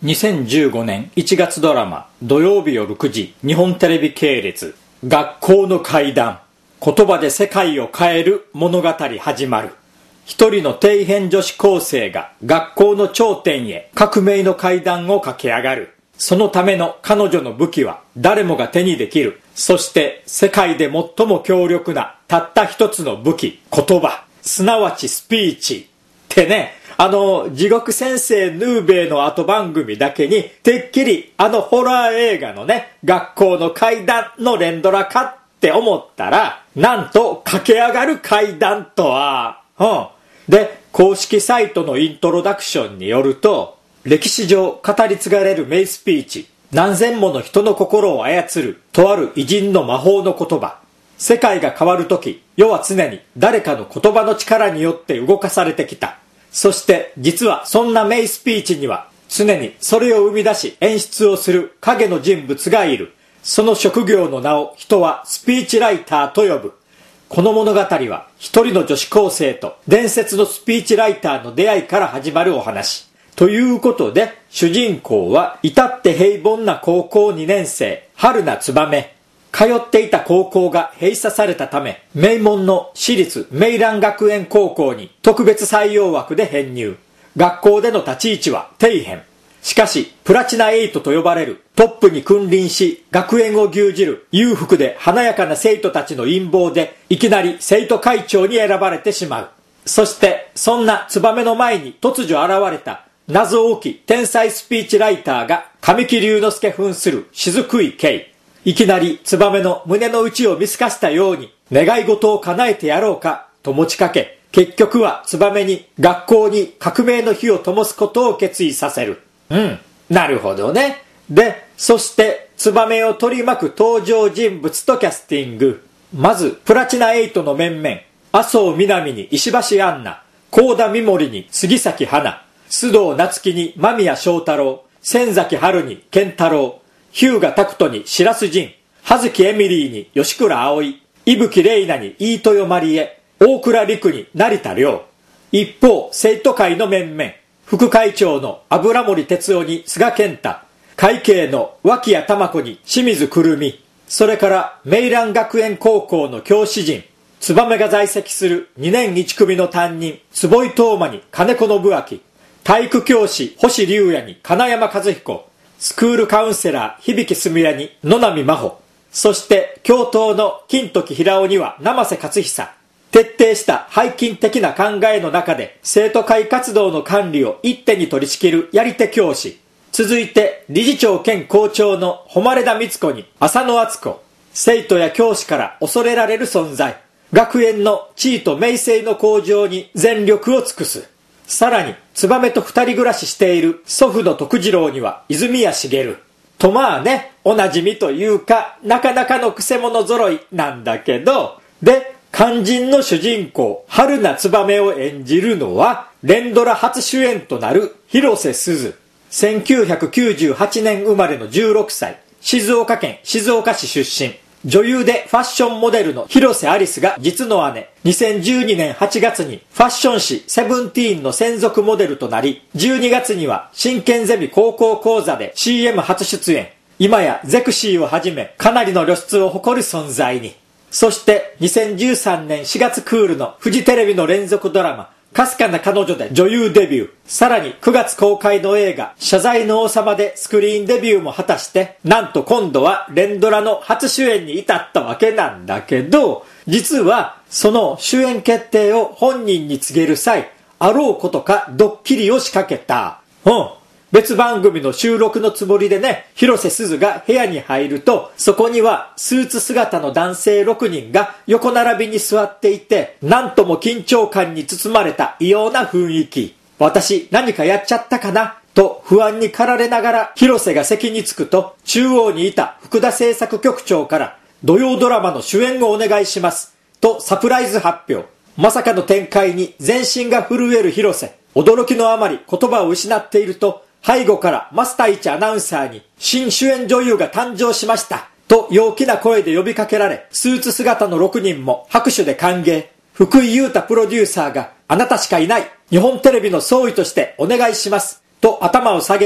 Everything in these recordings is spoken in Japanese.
2015年1月ドラマ土曜日夜9時日本テレビ系列学校の怪談言葉で世界を変える物語始まる。一人の底辺女子高生が学校の頂点へ革命の階段を駆け上がる。そのための彼女の武器は誰もが手にできる。そして世界で最も強力なたった一つの武器、言葉、すなわちスピーチってね、地獄先生ヌーベイの後番組だけにてっきりホラー映画のね、学校の階段の連ドラかって思ったら、なんと駆け上がる階段とは、で、公式サイトのイントロダクションによると、歴史上語り継がれる名スピーチ、何千もの人の心を操るとある偉人の魔法の言葉。世界が変わるとき、世は常に誰かの言葉の力によって動かされてきた。そして実はそんな名スピーチには常にそれを生み出し演出をする影の人物がいる。その職業の名を人はスピーチライターと呼ぶ。この物語は一人の女子高生と伝説のスピーチライターの出会いから始まるお話。ということで主人公は至って平凡な高校2年生、春名燕。通っていた高校が閉鎖されたため、名門の私立明蘭学園高校に特別採用枠で編入。学校での立ち位置は底辺。しかし、プラチナ8と呼ばれるトップに君臨し、学園を牛耳る裕福で華やかな生徒たちの陰謀で、いきなり生徒会長に選ばれてしまう。そして、そんな燕の前に突如現れた謎多き天才スピーチライターが神木隆之介扮する雫井圭。いきなり燕の胸の内を見透かしたように願い事を叶えてやろうかと持ちかけ、結局は燕に学校に革命の火を灯すことを決意させる。なるほどね。で、そして燕を取り巻く登場人物とキャスティング。まずプラチナ8の面々、麻生南に石橋杏奈、幸田美森に杉咲花、須藤夏樹に間宮祥太朗、千崎春に健太郎、日向拓人に白洲仁、葉月エミリーに吉倉葵、伊吹玲奈に飯豊まりえ、大倉陸に成田凌。一方、生徒会の面々、副会長の油森哲夫に菅健太、会計の脇谷玉子に清水くるみ、それから明蘭学園高校の教師陣、燕が在籍する2年1組の担任、坪井東馬に金子信明、体育教師星龍也に金山和彦、スクールカウンセラー響すみれに野波真帆、そして教頭の金時平尾には生瀬勝久。徹底した背筋的な考えの中で生徒会活動の管理を一手に取り仕切るやり手教師。続いて理事長兼校長の誉田光子に浅野敦子。生徒や教師から恐れられる存在。学園の地位と名声の向上に全力を尽くす。さらに、燕と二人暮らししている祖父の徳次郎には泉谷しげる。とまあね、おなじみというか、なかなかのクセ者揃いなんだけど、で、肝心の主人公、春名燕を演じるのは、連ドラ初主演となる広瀬すず。1998年生まれの16歳、静岡県静岡市出身。女優でファッションモデルの広瀬アリスが実の姉。2012年8月にファッション誌セブンティーンの専属モデルとなり、12月には真剣ゼミ高校講座で CM 初出演。今やゼクシーをはじめかなりの露出を誇る存在に。そして2013年4月クールのフジテレビの連続ドラマかすかな彼女で女優デビュー。さらに9月公開の映画謝罪の王様でスクリーンデビューも果たして、なんと今度は連ドラの初主演に至ったわけなんだけど、実はその主演決定を本人に告げる際、あろうことかドッキリを仕掛けた。別番組の収録のつもりでね、広瀬すずが部屋に入ると、そこにはスーツ姿の男性6人が横並びに座っていて、なんとも緊張感に包まれた異様な雰囲気。私何かやっちゃったかなと不安に駆られながら広瀬が席に着くと、中央にいた福田製作局長から土曜ドラマの主演をお願いしますとサプライズ発表。まさかの展開に全身が震える広瀬。驚きのあまり言葉を失っていると、背後から増田一アナウンサーに新主演女優が誕生しましたと陽気な声で呼びかけられ、スーツ姿の6人も拍手で歓迎。福井優太プロデューサーがあなたしかいない日本テレビの総意としてお願いしますと頭を下げると、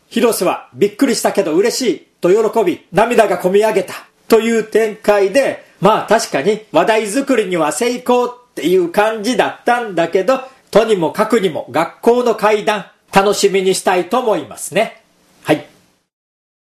広瀬はびっくりしたけど嬉しいと喜び、涙がこみ上げたという展開で、まあ確かに話題作りには成功っていう感じだったんだけど、とにもかくにも学校の怪談、楽しみにしたいと思いますね。